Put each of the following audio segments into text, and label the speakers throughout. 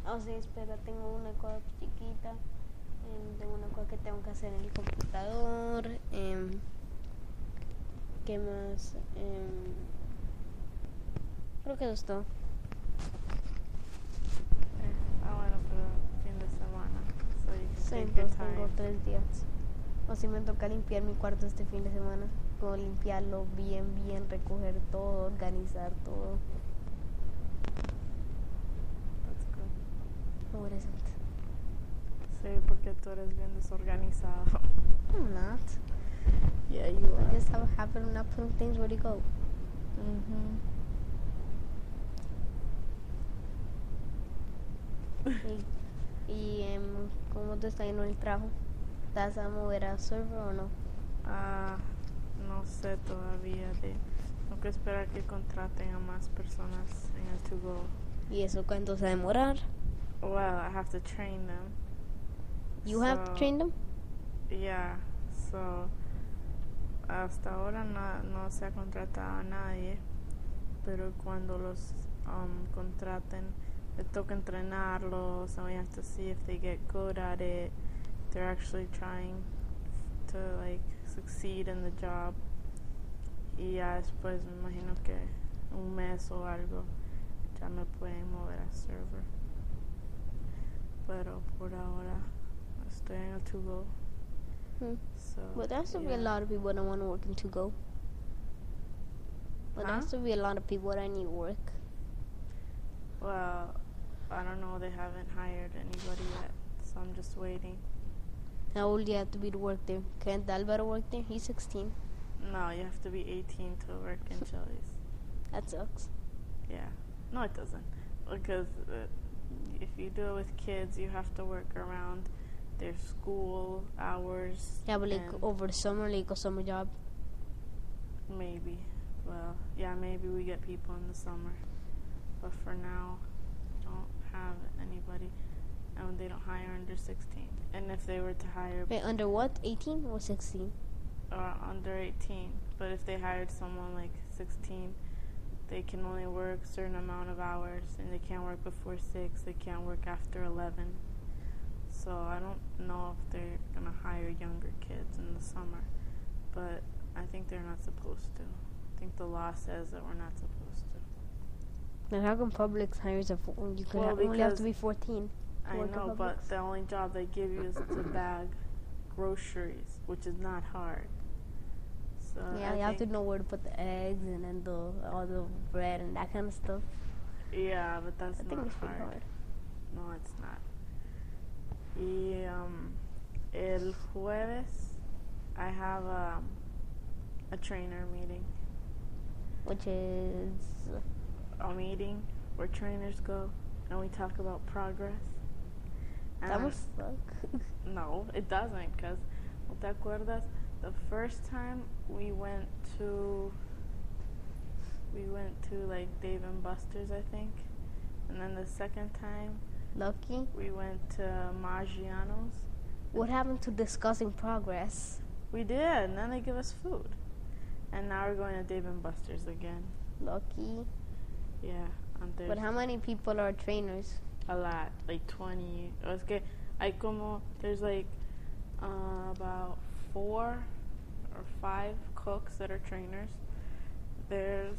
Speaker 1: O sea, espera, tengo una cosa chiquita. Tengo una cosa que tengo que hacer en el computador. ¿Qué más? Creo que eso es todo.
Speaker 2: Bueno, pero fin de semana. So you can
Speaker 1: Sí,
Speaker 2: take your
Speaker 1: entonces tengo
Speaker 2: time.
Speaker 1: 3 días. O si me toca limpiar mi cuarto este fin de semana. Puedo limpiarlo bien, recoger todo, organizar todo.
Speaker 2: That's good.
Speaker 1: What is it?
Speaker 2: Sí, porque tú eres bien desorganizado.
Speaker 1: I'm not.
Speaker 2: Yeah, you
Speaker 1: I
Speaker 2: are.
Speaker 1: just have a habit of not putting things where to go.
Speaker 2: Mhm.
Speaker 1: Y ¿cómo te está yendo el trabajo? ¿Estás a mover a server o no?
Speaker 2: No sé todavía. Tengo que esperar que contraten a más personas en el To Go.
Speaker 1: ¿Y eso cuánto se va a demorar?
Speaker 2: Well, I have to train them.
Speaker 1: You have to train them?
Speaker 2: Yeah, so hasta ahora no se ha contratado a nadie, pero cuando los contraten, le toca entrenarlos, and we have to see if they get good at it. They're actually trying to like succeed in the job. Y ya después me imagino que un mes o algo ya me pueden mover a server. Pero por ahora estoy en el To Go. So,
Speaker 1: But there has to be a lot of people that want to work in To Go. But there has to be a lot of people that need work.
Speaker 2: Well, I don't know. They haven't hired anybody yet, so I'm just waiting.
Speaker 1: How old do you have to be to work there? Can't Alvaro work there? He's 16.
Speaker 2: No, you have to be 18 to work in Chili's.
Speaker 1: That sucks.
Speaker 2: Yeah. No, it doesn't. Because if you do it with kids, you have to work around their school hours.
Speaker 1: Yeah, but like over the summer, like a summer job.
Speaker 2: Maybe. Well, yeah, maybe we get people in the summer. But for now, don't have anybody. And they don't hire under 16. And if they were to hire...
Speaker 1: Wait, under what? 18 or 16?
Speaker 2: Under 18. But if they hired someone like 16, they can only work a certain amount of hours. And they can't work before 6. They can't work after 11. So I don't know if they're going to hire younger kids in the summer. But I think they're not supposed to. I think the law says that we're not supposed to.
Speaker 1: Then how come Publix hires you could only have to be 14?
Speaker 2: I know, but the only job they give you is to bag groceries, which is not hard. So
Speaker 1: yeah, you have to know where to put the eggs and then all the bread and that kind of stuff.
Speaker 2: Yeah, but that's not
Speaker 1: hard.
Speaker 2: Pretty hard. No, it's not. Y el jueves, I have a trainer meeting.
Speaker 1: Which is
Speaker 2: a meeting where trainers go and we talk about progress. And
Speaker 1: that must suck.
Speaker 2: No, it doesn't, because, ¿te acuerdas? The first time we went to like Dave and Buster's, I think. And then the second time,
Speaker 1: Lucky,
Speaker 2: we went to Maggiano's.
Speaker 1: What happened to discussing progress?
Speaker 2: We did, and then they give us food. And now we're going to Dave and Buster's again.
Speaker 1: Lucky.
Speaker 2: Yeah, on Thursday.
Speaker 1: But how many people are trainers?
Speaker 2: A lot, like 20. Es que there's like about 4 or 5 cooks that are trainers. There's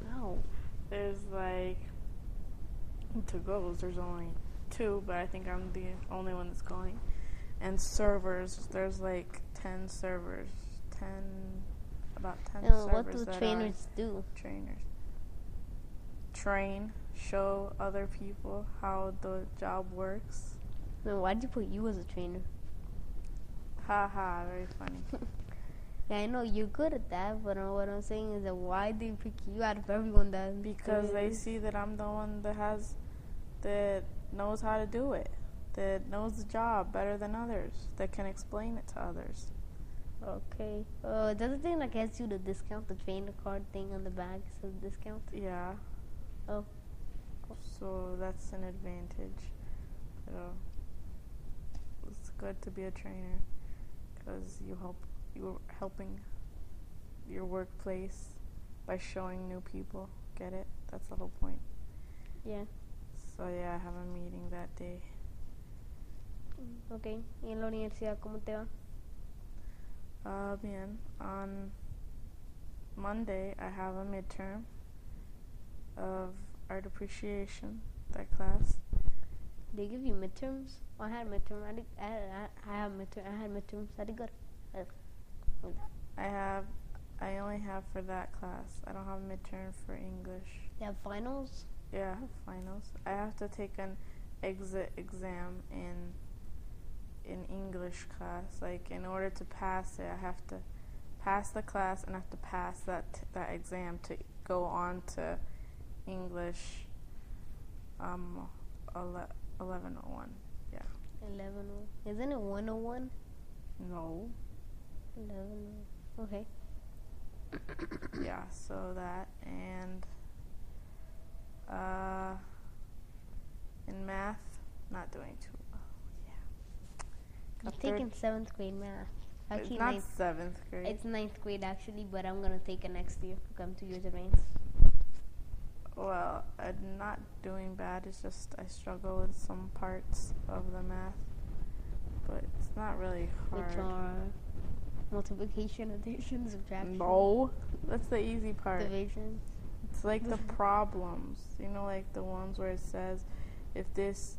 Speaker 2: like to goes. There's only 2, but I think I'm the only one that's going. And servers, there's like 10 servers, about 10 servers.
Speaker 1: What do trainers do?
Speaker 2: Trainers train, show other people how the job works.
Speaker 1: Then why did you put you as a trainer?
Speaker 2: Haha, very funny.
Speaker 1: Yeah, I know you're good at that, but what I'm saying is that why do you pick you out of everyone that?
Speaker 2: Because they see that I'm the one that knows how to do it, that knows the job better than others, that can explain it to others.
Speaker 1: Okay. Does the thing that gets you the discount, the trainer card thing on the bag says discount?
Speaker 2: Yeah.
Speaker 1: Oh.
Speaker 2: So that's an advantage. It's good to be a trainer because you're helping your workplace by showing new people. Get it? That's the whole point.
Speaker 1: Yeah.
Speaker 2: So yeah, I have a meeting that day.
Speaker 1: Ok. ¿Y en la universidad cómo te va?
Speaker 2: Bien. On Monday, I have a midterm of art appreciation, that class.
Speaker 1: They give you midterms? I had midterm. I have midterm. I had midterms. I did good.
Speaker 2: I only have for that class. I don't have a midterm for English.
Speaker 1: You have finals?
Speaker 2: Yeah, I have finals. I have to take an exam in English class. Like, in order to pass it, I have to pass the class and I have to pass that exam to go on to English 1101. Yeah.
Speaker 1: 1101. Isn't it 101?
Speaker 2: No.
Speaker 1: 1101. Okay.
Speaker 2: Yeah, so that, and in math, not doing too well. Yeah.
Speaker 1: You're taking 7th grade math.
Speaker 2: Actually, it's not 7th grade.
Speaker 1: It's 9th grade actually, but I'm gonna take it next year because I'm 2 years advanced.
Speaker 2: Well, I'm not doing bad. It's just I struggle with some parts of the math, but it's not really hard.
Speaker 1: Which are multiplication, addition, subtraction.
Speaker 2: No, that's the easy part.
Speaker 1: Division.
Speaker 2: It's like the problems, you know, like the ones where it says, if this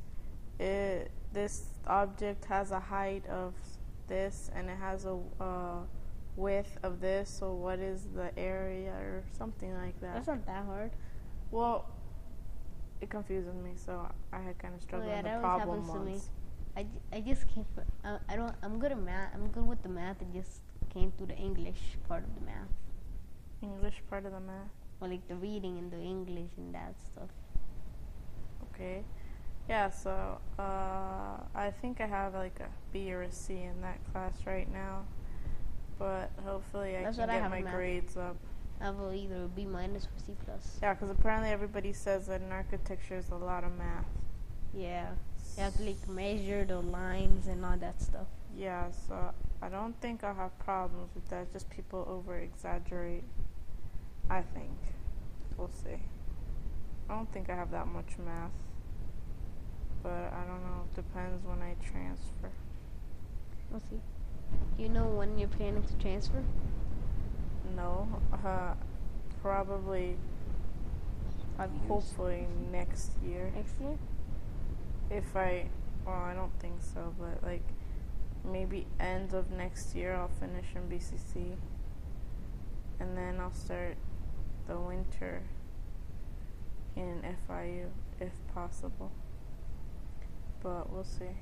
Speaker 2: object has a height of this and it has a width of this, so what is the area or something like that.
Speaker 1: That's not that hard.
Speaker 2: Well, it confuses me, so I had kind of struggled in the problem ones.
Speaker 1: I just can't. I'm good at math. I'm good with the math. I just can't do the English part of the math.
Speaker 2: English part of the math?
Speaker 1: Or like the reading and the English and that stuff.
Speaker 2: Okay. Yeah, so I think I have like a B or a C in that class right now. But hopefully I can get my grades up.
Speaker 1: I have either a B- or C+.
Speaker 2: Yeah, because apparently everybody says that in architecture is a lot of math.
Speaker 1: Yeah. You have to like measure the lines and all that stuff.
Speaker 2: Yeah, so I don't think I'll have problems with that. Just people over-exaggerate, I think. We'll see. I don't think I have that much math. But I don't know. It depends when I transfer.
Speaker 1: We'll see. Do you know when you're planning to transfer?
Speaker 2: No. Probably, hopefully next year.
Speaker 1: Next year?
Speaker 2: Well, I don't think so, but like maybe end of next year I'll finish in BCC. And then I'll start the winter in FIU if possible. But we'll see.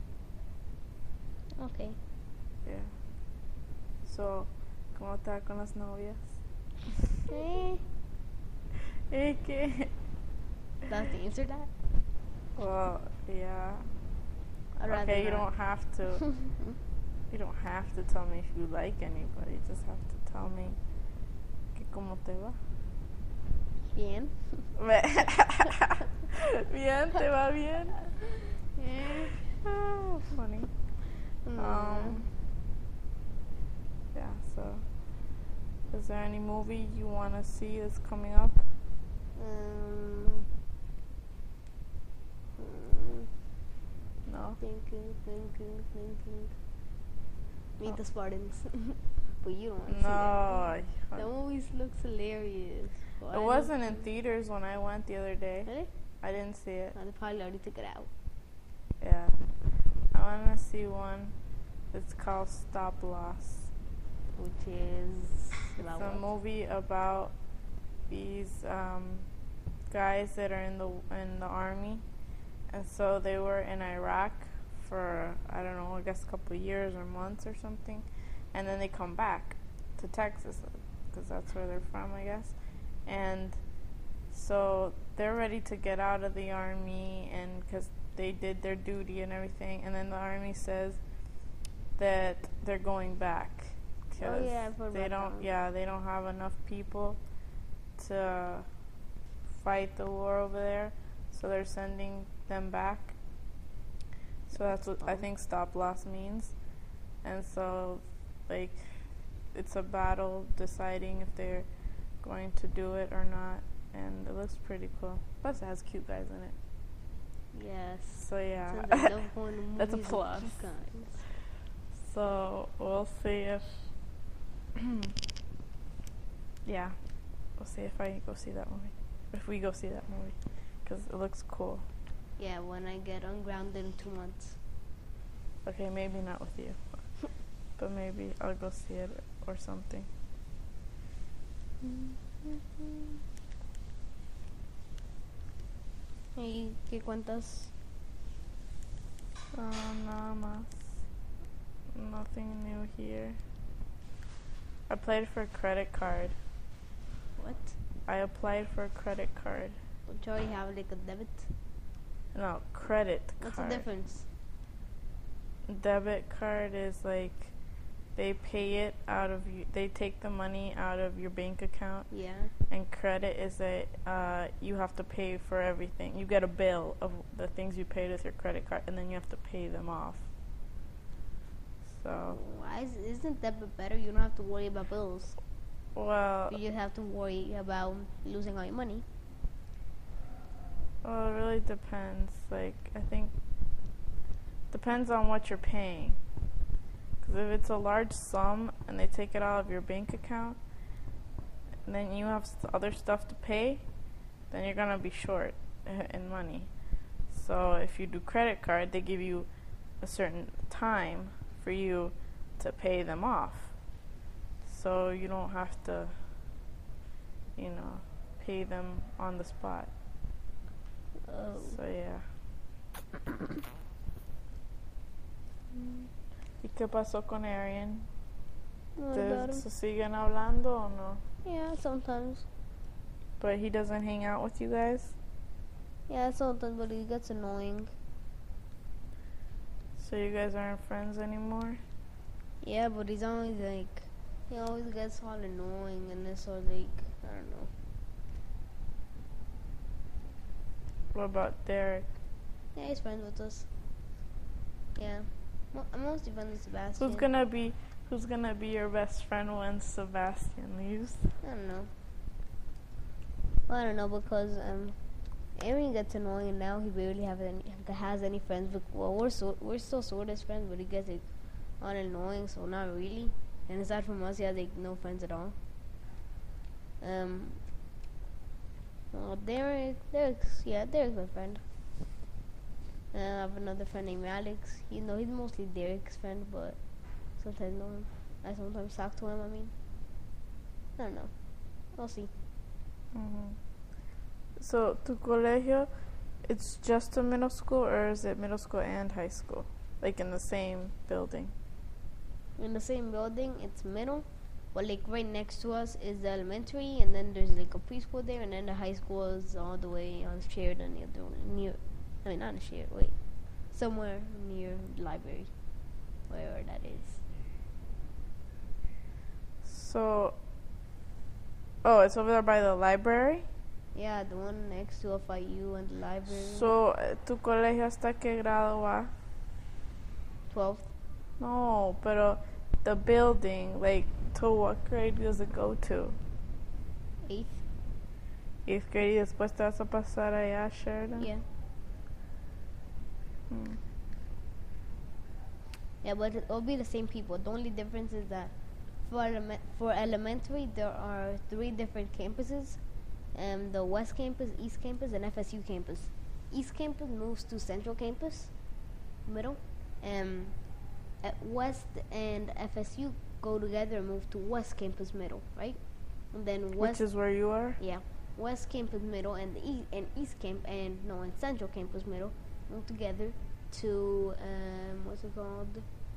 Speaker 1: Okay.
Speaker 2: Yeah. So, ¿cómo está con las novias? ¿Qué?
Speaker 1: That's the answer to that?
Speaker 2: Well, yeah. Okay, you don't have to. You don't have to tell me if you like anybody. You just have to tell me que cómo te va.
Speaker 1: Bien.
Speaker 2: Bien, te va bien. Oh, funny. Yeah. So, is there any movie you want to see that's coming up? No.
Speaker 1: Thinking. Meet the Spartans. But you don't want to see that. That movie looks hilarious.
Speaker 2: It wasn't in theaters when I went the other day.
Speaker 1: Really?
Speaker 2: I didn't see it.
Speaker 1: They probably already took it out.
Speaker 2: Yeah. I want to see one. It's called Stop Loss.
Speaker 1: Which is
Speaker 2: It's a movie about these guys that are in the army, and so they were in Iraq for I don't know, I guess a couple of years or months or something, and then they come back to Texas because that's where they're from, I guess, and so they're ready to get out of the army, and because they did their duty and everything, and then the army says that they're going back.
Speaker 1: Oh yeah, I've heard about that.
Speaker 2: They don't have enough people to fight the war over there, so they're sending them back. So that's what I think Stop Loss means. And so, like, it's a battle deciding if they're going to do it or not, and it looks pretty cool. Plus, it has cute guys in it.
Speaker 1: Yes.
Speaker 2: So yeah,
Speaker 1: Since I love going to movies
Speaker 2: that's a
Speaker 1: with
Speaker 2: plus.
Speaker 1: you guys.
Speaker 2: So we'll see if, yeah, we'll see if I go see that movie. If we go see that movie, because it looks cool.
Speaker 1: Yeah, when I get ungrounded in 2 months.
Speaker 2: Okay, maybe not with you, but maybe I'll go see it or something.
Speaker 1: ¿Y qué cuentas?
Speaker 2: Nada más. Nothing new here. I applied for a credit card.
Speaker 1: What?
Speaker 2: I applied for a credit card.
Speaker 1: Don't you already have like a debit?
Speaker 2: No, credit
Speaker 1: What's
Speaker 2: card.
Speaker 1: the difference?
Speaker 2: Debit card is like they pay it out of you. They take the money out of your bank account.
Speaker 1: Yeah.
Speaker 2: And credit is that you have to pay for everything. You get a bill of the things you paid with your credit card, and then you have to pay them off. So.
Speaker 1: Why isn't debit better? You don't have to worry about bills.
Speaker 2: Well.
Speaker 1: You just have to worry about losing all your money.
Speaker 2: Well, it really depends. Like, I think depends on what you're paying. Because if it's a large sum and they take it out of your bank account, and then you have other stuff to pay, then you're gonna be short in money. So if you do credit card, they give you a certain time for you to pay them off. So you don't have to, pay them on the spot.
Speaker 1: Oh.
Speaker 2: So yeah. ¿Y qué pasó con Arian? ¿Se siguen hablando o no?
Speaker 1: Yeah, sometimes.
Speaker 2: But he doesn't hang out with you guys?
Speaker 1: Yeah, sometimes, but he gets annoying.
Speaker 2: So you guys aren't friends anymore?
Speaker 1: Yeah, but he's always like, he always gets all annoying and it's all like, I don't know.
Speaker 2: What about Derek?
Speaker 1: Yeah, he's friends with us. Yeah. I'm mostly friends with Sebastian.
Speaker 2: Who's gonna be your best friend when Sebastian leaves?
Speaker 1: I don't know. Well, I don't know because Aaron gets annoying and now he barely has any friends. But, well, we're still sort of friends, but he gets like all annoying, so not really. And aside from us, he has like no friends at all. Well, Derek's my friend. I have another friend named Alex. He's mostly Derek's friend, but sometimes know him. I sometimes talk to him. I don't know. We'll see.
Speaker 2: Mm-hmm. So, tu colegio, it's just a middle school, or is it middle school and high school? Like in the same building?
Speaker 1: In the same building, it's middle. But like right next to us is the elementary, and then there's like a preschool there, and then the high school is all the way on Sheridan not Sheridan, wait. Somewhere near the library. Wherever that is.
Speaker 2: So, it's over there by the library?
Speaker 1: Yeah, the one next to FIU and the library.
Speaker 2: So, ¿tu colegio hasta qué grado va?
Speaker 1: 12th.
Speaker 2: No, pero the building, like, to what grade does it go to?
Speaker 1: 8th.
Speaker 2: 8th grade, y después te vas a pasar allá a Sheridan?
Speaker 1: Yeah. Yeah, but it'll be the same people. The only difference is that for elementary, there are 3 different campuses. The West Campus, East Campus, and FSU Campus. East Campus moves to Central Campus, middle. At West and FSU go together and move to West Campus, middle, right? And then West,
Speaker 2: which is where you are?
Speaker 1: Yeah, West Campus, middle, and Central Campus, middle move together to what's it called?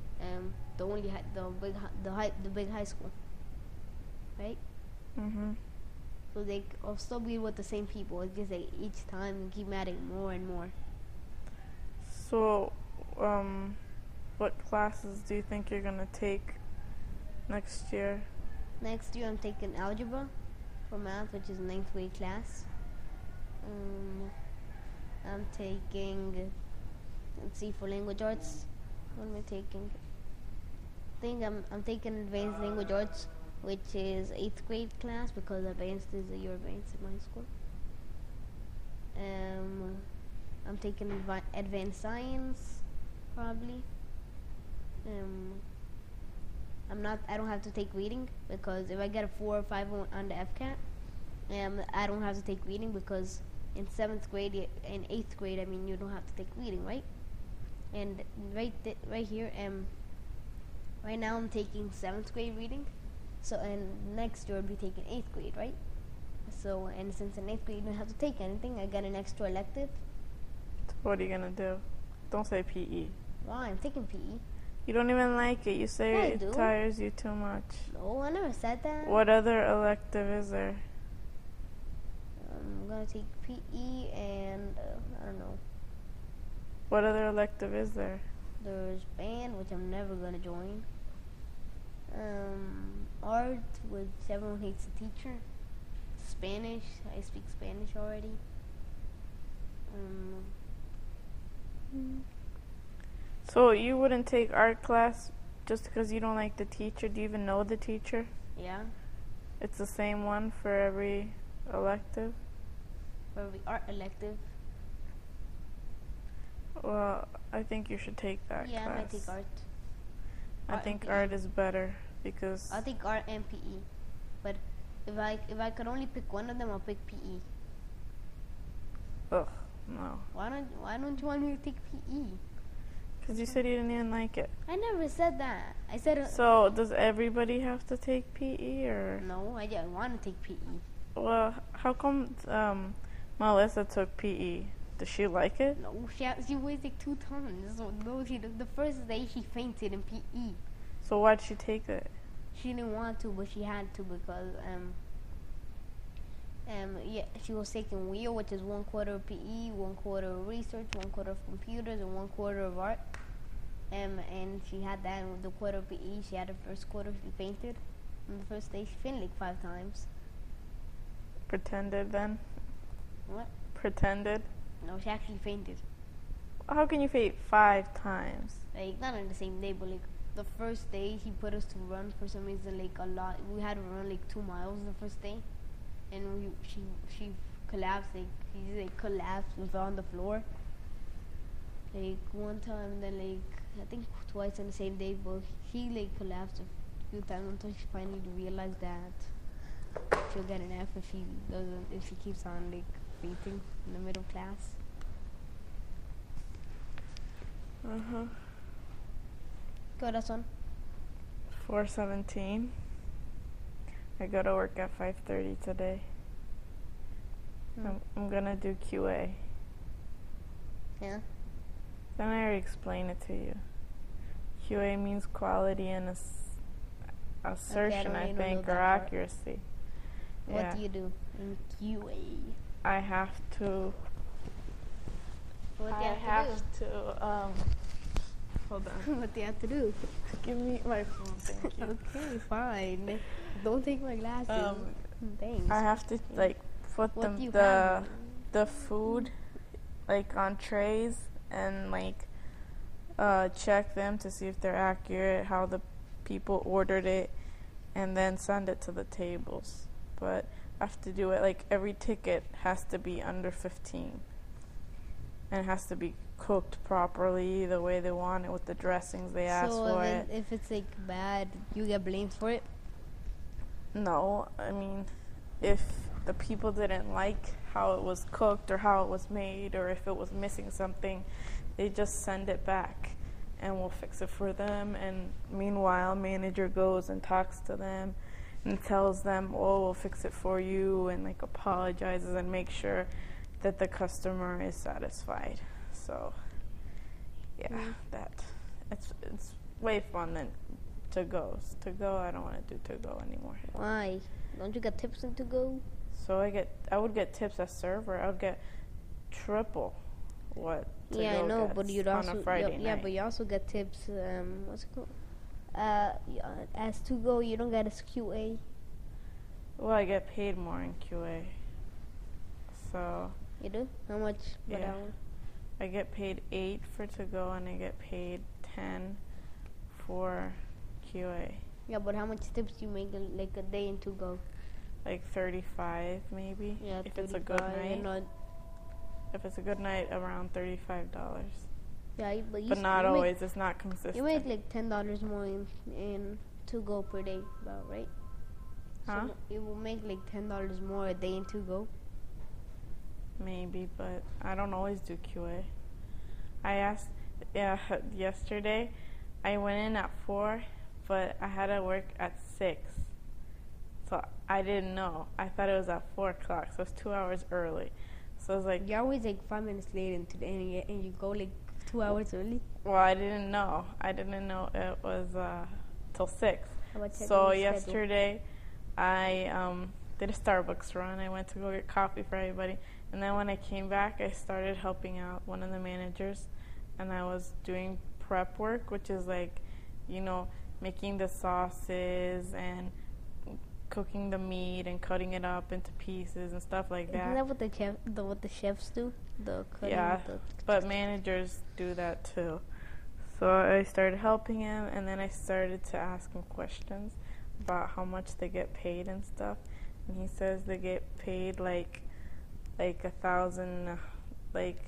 Speaker 1: The big high school, right?
Speaker 2: Mhm.
Speaker 1: So they will still be with the same people. It's just like each time we keep adding more and more.
Speaker 2: So, what classes do you think you're gonna take next year?
Speaker 1: Next year I'm taking algebra for math, which is 9th grade class. I'm taking, for language arts. What am I taking? I think I'm taking advanced language arts, which is 8th grade class because advanced is a year advanced in my school. I'm taking advanced science, probably. I don't have to take reading because if I get a 4 or 5 on the FCAT, I don't have to take reading because in 7th grade and 8th grade, I mean, you don't have to take reading, right? And right here, right now I'm taking 7th grade reading, so and next year I'll be taking 8th grade, right? So, and since in 8th grade you don't have to take anything, I got an extra elective.
Speaker 2: What are you gonna do? Don't say PE.
Speaker 1: Why? I'm taking PE.
Speaker 2: You don't even like it. You say
Speaker 1: Yeah, I
Speaker 2: it
Speaker 1: do.
Speaker 2: tires you too much.
Speaker 1: No, I never said that.
Speaker 2: What other elective is there?
Speaker 1: I'm gonna take PE and I don't know.
Speaker 2: What other elective is there?
Speaker 1: There's band, which I'm never gonna join. Art, which everyone hates the teacher. Spanish, I speak Spanish already.
Speaker 2: So you wouldn't take art class just because you don't like the teacher? Do you even know the teacher?
Speaker 1: Yeah,
Speaker 2: It's the same one for every elective?
Speaker 1: for every art elective.
Speaker 2: Well, I think you should take that
Speaker 1: Yeah,
Speaker 2: class.
Speaker 1: I might take art.
Speaker 2: I
Speaker 1: Art
Speaker 2: think
Speaker 1: and PE.
Speaker 2: art is better because
Speaker 1: I'll take art and PE. But if I could only pick one of them, I'll pick PE.
Speaker 2: ugh, no.
Speaker 1: Why don't you want me to take PE?
Speaker 2: Because you said you didn't even like it.
Speaker 1: I never said that. I said
Speaker 2: So does everybody have to take PE or?
Speaker 1: no. I just want to take PE.
Speaker 2: Well, how come Melissa took PE? Does she like it?
Speaker 1: No, she weighs like 2 tons. So no, the first day she fainted in PE.
Speaker 2: So why'd she take it?
Speaker 1: She didn't want to, but she had to because yeah, she was taking wheel, which is 1/4 of PE, 1/4 of research, 1/4 of computers, and 1/4 of art. And she had that in the quarter of PE. She had the first quarter. She fainted. On the first day, she fainted like 5 times.
Speaker 2: Pretended then?
Speaker 1: What?
Speaker 2: Pretended?
Speaker 1: No, she actually fainted.
Speaker 2: How can you faint 5 times?
Speaker 1: Like not on the same day, but like the first day he put us to run for some reason, like a lot. We had to run like 2 miles the first day, and she collapsed. Like she like collapsed and fell on the floor. Like one time, then like I think twice on the same day, but he like collapsed a few times until she finally realized that she'll get an F if she keeps on like fainting in the middle of class. Go, that's one.
Speaker 2: 4:17. I go to work at 5:30 today. I'm gonna do QA.
Speaker 1: Yeah.
Speaker 2: Then I already explained it to you. QA means quality and assertion,
Speaker 1: really
Speaker 2: I
Speaker 1: know
Speaker 2: think,
Speaker 1: that
Speaker 2: or
Speaker 1: part.
Speaker 2: accuracy.
Speaker 1: What
Speaker 2: Yeah.
Speaker 1: do you do in QA?
Speaker 2: I have to.
Speaker 1: What do
Speaker 2: I
Speaker 1: you
Speaker 2: have
Speaker 1: have to
Speaker 2: to. Hold
Speaker 1: do?
Speaker 2: on.
Speaker 1: What do you have to do?
Speaker 2: Give me my phone, thank you.
Speaker 1: Okay, fine. Don't take my glasses. Thanks.
Speaker 2: I have to like put
Speaker 1: What do you
Speaker 2: the
Speaker 1: have?
Speaker 2: the food like on trays and like check them to see if they're accurate, how the people ordered it, and then send it to the tables. But I have to do it like every ticket has to be under 15, and it has to be cooked properly the way they want it with the dressings they ask
Speaker 1: So
Speaker 2: for
Speaker 1: then
Speaker 2: it.
Speaker 1: if it's like bad, you get blamed for it?
Speaker 2: No, I mean, if the people didn't like how it was cooked or how it was made, or if it was missing something, they just send it back and we'll fix it for them. And meanwhile, manager goes and talks to them and tells them, oh, we'll fix it for you, and like apologizes and makes sure that the customer is satisfied. So yeah, it's way fun than to go. I don't want to do to go anymore.
Speaker 1: Why? Don't you get tips in to go?
Speaker 2: So I would get tips as server. I would get triple what to
Speaker 1: Yeah, I
Speaker 2: go
Speaker 1: know,
Speaker 2: gets
Speaker 1: but you'd
Speaker 2: on
Speaker 1: also
Speaker 2: a Friday
Speaker 1: yeah,
Speaker 2: night.
Speaker 1: but you also get tips. What's it called? As to go, you don't get a QA.
Speaker 2: Well, I get paid more in QA. So
Speaker 1: You do? How much per
Speaker 2: Yeah.
Speaker 1: hour?
Speaker 2: I get paid 8 for to go, and I get paid 10 for QA.
Speaker 1: Yeah, but how much tips do you make like a day in to go?
Speaker 2: Like 35 maybe.
Speaker 1: Yeah,
Speaker 2: if it's a good
Speaker 1: 35,
Speaker 2: night.
Speaker 1: you know,
Speaker 2: If it's a good night, around $35.
Speaker 1: Yeah,
Speaker 2: But not always. It's not consistent.
Speaker 1: You make like $10 more in to go per day, about right?
Speaker 2: Huh?
Speaker 1: So you will make like $10 more a day in to go.
Speaker 2: Maybe, but I don't always do QA. I asked yesterday. I went in at 4, but I had to work at 6. So I didn't know. I thought it was at 4 o'clock, so it's 2 hours early. So I was like,
Speaker 1: you're always like 5 minutes late into the and you go like 2 hours early.
Speaker 2: Well, I didn't know. It was till 6. So yesterday, I did a Starbucks run. I went to go get coffee for everybody, and then when I came back, I started helping out one of the managers, and I was doing prep work, which is like, making the sauces and cooking the meat and cutting it up into pieces and stuff like that.
Speaker 1: Isn't that what the chefs do? The cutting.
Speaker 2: Yeah, but managers do that too. So I started helping him, and then I started to ask him questions about how much they get paid and stuff. And he says they get paid like 1,000, like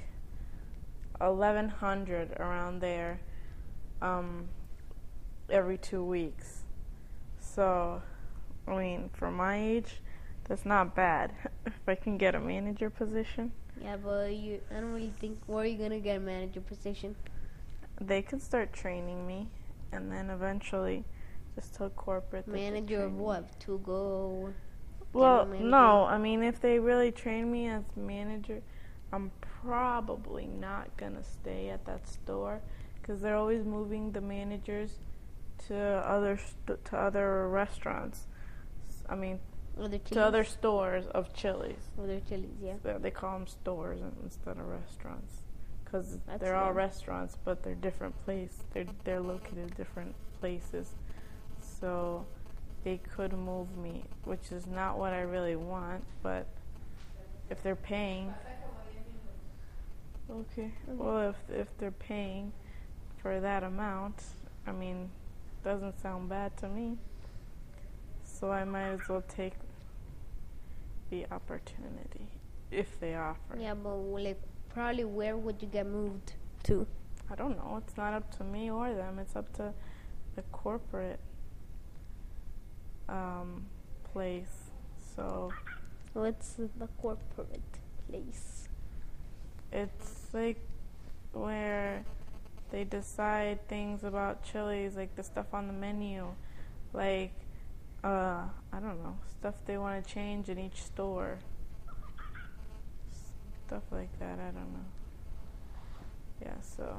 Speaker 2: 1,100 around there, every 2 weeks. So, I mean, for my age, that's not bad. If I can get a manager position.
Speaker 1: Yeah, but I don't really think, where are you going to get a manager position?
Speaker 2: They can start training me, and then eventually just tell corporate.
Speaker 1: Manager of what? To go?
Speaker 2: Well, no. I mean, if they really train me as manager, I'm probably not going to stay at that store, because they're always moving the managers to other restaurants. I mean, to other stores of Chili's.
Speaker 1: Other Chili's, yeah.
Speaker 2: So they call them stores instead of restaurants, because they're all restaurants, but they're different places. They're located in different places. So they could move me, which is not what I really want, but if they're paying, okay. Well, if they're paying for that amount, I mean, doesn't sound bad to me. So I might as well take the opportunity if they offer.
Speaker 1: Yeah, but like probably where would you get moved to?
Speaker 2: I don't know. It's not up to me or them. It's up to the corporate place. So
Speaker 1: what's the corporate place?
Speaker 2: It's like where they decide things about Chili's, like the stuff on the menu, like I don't know, stuff they want to change in each store, stuff like that. I don't know. Yeah, so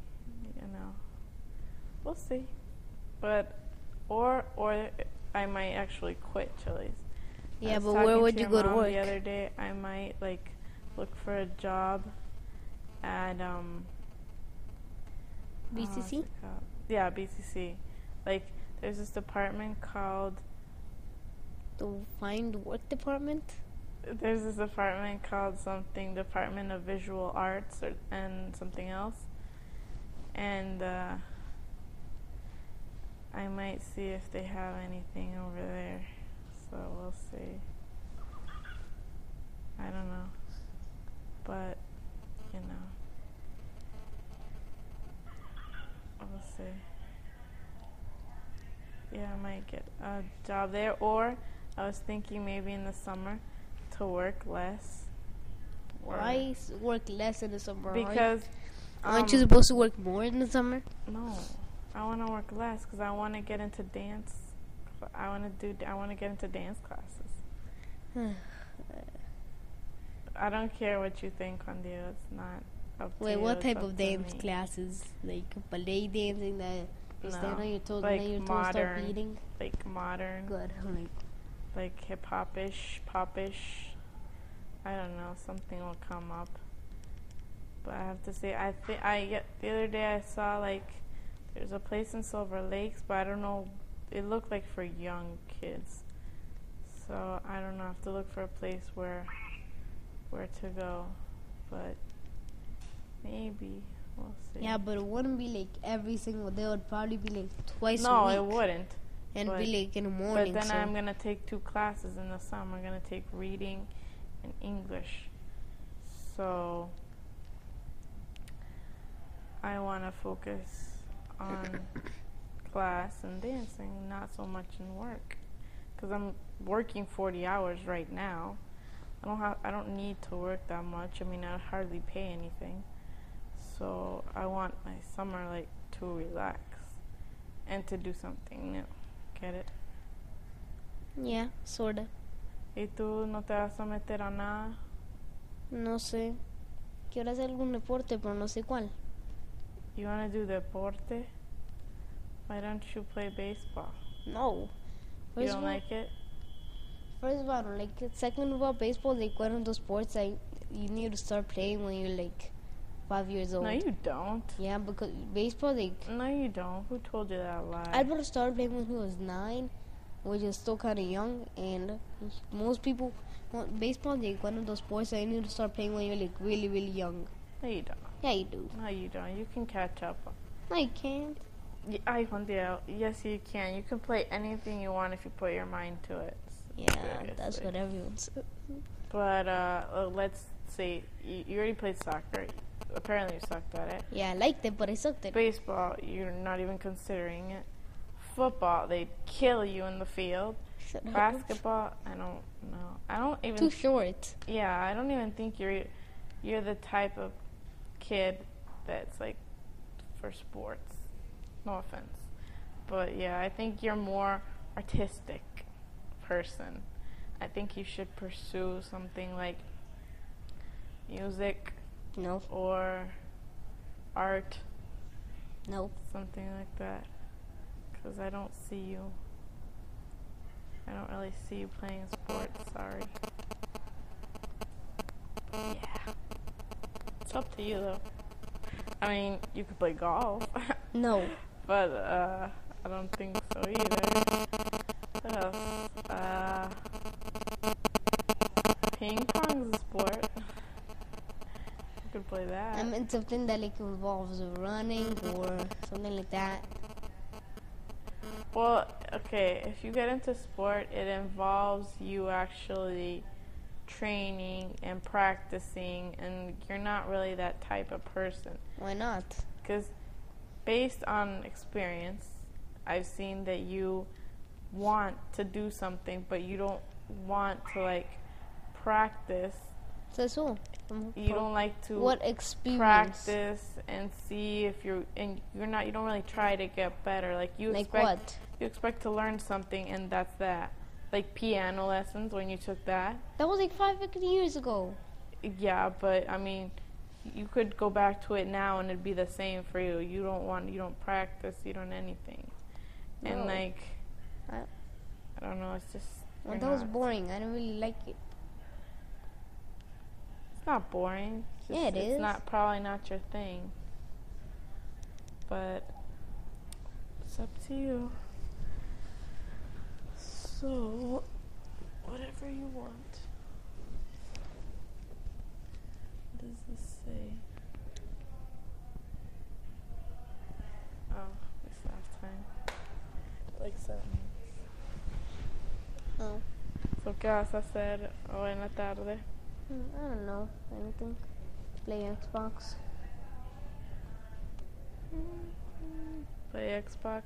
Speaker 2: we'll see. But or I might actually quit Chili's.
Speaker 1: Yeah, but where would you go to work?
Speaker 2: The other day, I might like look for a job at
Speaker 1: BCC?
Speaker 2: Yeah, BCC. Like, there's this department called
Speaker 1: the Find Work Department?
Speaker 2: There's this department called something, Department of Visual Arts and something else. And I might see if they have anything over there. So we'll see. I don't know. But, we'll see. Yeah, I might get a job there. Or I was thinking maybe in the summer to work less.
Speaker 1: Why work less in the summer?
Speaker 2: Because
Speaker 1: aren't you supposed to work more in the summer?
Speaker 2: No, I want to work less because I want to get into dance. I want to get into dance classes. I don't care what you think, Condio. It's not up to you.
Speaker 1: Wait, what type of dance classes? Like ballet dancing that you stand on your toes and then your toes start beating?
Speaker 2: Like modern.
Speaker 1: Good.
Speaker 2: Like hip-hop-ish, pop-ish. I don't know. Something will come up. But I have to say, the other day I saw like there's a place in Silver Lakes, but I don't know. It looked like for young kids. So I don't know. I have to look for a place where to go. But maybe we'll see.
Speaker 1: Yeah, but it wouldn't be like every single day. It would probably be like twice a week.
Speaker 2: No, it wouldn't.
Speaker 1: And be like in the morning.
Speaker 2: But then I'm going to take 2 classes in the summer. I'm going to take reading and English. So I want to focus on class and dancing, not so much in work. Because I'm working 40 hours right now. I don't need to work that much. I mean, I hardly pay anything. So I want my summer like to relax and to do something new. Get it?
Speaker 1: Yeah, sorta.
Speaker 2: ¿Y tú no te vas a meter a nada?
Speaker 1: No sé. Quiero hacer algún deporte, pero no sé cuál.
Speaker 2: You want to do deporte? Why don't you play baseball?
Speaker 1: No.
Speaker 2: You don't like it?
Speaker 1: First of all, I don't like it. Second of all, baseball, like one of those sports that you need to start playing when you're like 5 years old.
Speaker 2: No, you don't.
Speaker 1: Yeah, because baseball, like...
Speaker 2: No, you don't. Who told you that lie?
Speaker 1: Albert started playing when he was 9, which is still kind of young, and most people... Baseball is like one of those sports that you need to start playing when you're like really, really young.
Speaker 2: No, you don't.
Speaker 1: Yeah, you do.
Speaker 2: No, you don't. You can catch up.
Speaker 1: No, you can't.
Speaker 2: Ay, Juan Diego, yes, you can. You can play anything you want if you put your mind to it.
Speaker 1: Yeah,
Speaker 2: Seriously.
Speaker 1: that's what everyone says.
Speaker 2: But let's see. You already played soccer. Apparently you sucked at it.
Speaker 1: Yeah, I liked it, but I sucked at it.
Speaker 2: Baseball, you're not even considering it. Football, they'd kill you in the field.
Speaker 1: Shut up.
Speaker 2: Basketball, I don't know. I don't even...
Speaker 1: Too short.
Speaker 2: Yeah, I don't even think you're the type of kid that's like for sports. No offense. But yeah, I think you're more artistic person. I think you should pursue something like music.
Speaker 1: No.
Speaker 2: Or art.
Speaker 1: Nope.
Speaker 2: Something like that. Because I don't really see you playing sports, sorry. Yeah. It's up to you though. I mean, you could play golf.
Speaker 1: No.
Speaker 2: But I don't think so either. What else? Ping pong's a sport. You could play that.
Speaker 1: I meant something that like involves running or something like that.
Speaker 2: Well, okay, if you get into sport, it involves you actually training and practicing, and you're not really that type of person.
Speaker 1: Why not?
Speaker 2: Because based on experience, I've seen that you want to do something, but you don't want to like practice.
Speaker 1: So.
Speaker 2: You don't like to
Speaker 1: what experience?
Speaker 2: Practice and see if you don't really try to get better. Like you expect to learn something, and that's that. Like piano lessons when you took that.
Speaker 1: That was like 5 years ago.
Speaker 2: Yeah, but I mean, you could go back to it now and it'd be the same for you. You don't practice, you don't anything.
Speaker 1: No.
Speaker 2: And like, I don't know, it's just...
Speaker 1: Well, that was boring. I didn't really like it.
Speaker 2: It's not boring.
Speaker 1: Yeah, it is.
Speaker 2: It's probably not your thing. But it's up to you. So, whatever you want. What does this say? Oh, this last time. Like 7 minutes.
Speaker 1: Oh.
Speaker 2: So, ¿qué vas a hacer hoy en la tarde?
Speaker 1: I don't know. Anything. Play Xbox.
Speaker 2: Play Xbox.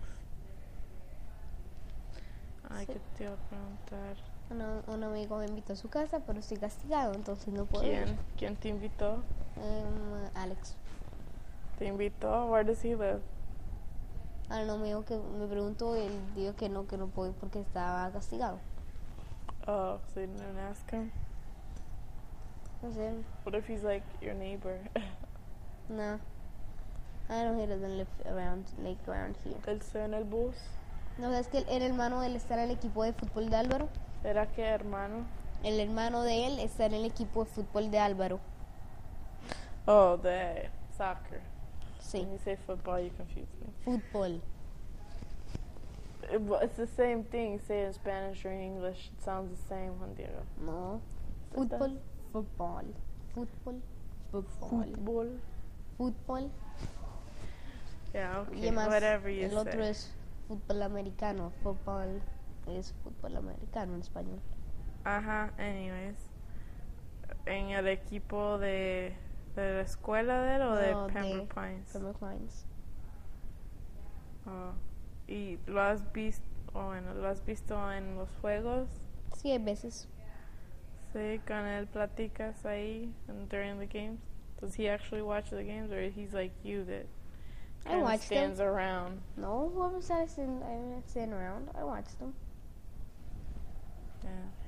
Speaker 2: Ay, que te iba a preguntar.
Speaker 1: Un amigo me invitó a su casa, pero estoy castigado, entonces no puedo ir.
Speaker 2: ¿Quién te invitó?
Speaker 1: Alex.
Speaker 2: ¿Te invitó? Where does he live?
Speaker 1: I don't know, me preguntó y él dijo que no puedo ir porque estaba castigado.
Speaker 2: Oh, so you didn't ask him?
Speaker 1: No sé.
Speaker 2: What if he's like your neighbor?
Speaker 1: No. I know he doesn't live around here.
Speaker 2: ¿Él se ve en el bus?
Speaker 1: No, es que el hermano de él está en el equipo de fútbol de Álvaro.
Speaker 2: ¿Era qué hermano?
Speaker 1: El hermano de él está en el equipo de fútbol de Álvaro.
Speaker 2: Oh, the soccer.
Speaker 1: Sí.
Speaker 2: When you say football, you confuse me.
Speaker 1: Fútbol.
Speaker 2: It's the same thing. Say it in Spanish or in English. It sounds the same, Juan Diego.
Speaker 1: No. Fútbol, fútbol. Fútbol, fútbol.
Speaker 2: Fútbol.
Speaker 1: Fútbol.
Speaker 2: Yeah, okay.
Speaker 1: Y además,
Speaker 2: Whatever you
Speaker 1: el otro
Speaker 2: say.
Speaker 1: es fútbol americano. Fútbol es fútbol americano en español.
Speaker 2: Anyways. en el equipo de la escuela de él o
Speaker 1: No,
Speaker 2: de
Speaker 1: de
Speaker 2: Pembroke Pines?
Speaker 1: Pembroke Pines.
Speaker 2: Oh, ¿y lo has visto, bueno, lo has visto en los juegos?
Speaker 1: Sí, hay veces.
Speaker 2: Sí, con él platicas ahí during the games. Does he actually watch the games, or he's like you that
Speaker 1: I
Speaker 2: kind of
Speaker 1: watch them.
Speaker 2: stands around?
Speaker 1: No, whoever said I stand around, I watch them.
Speaker 2: Yeah.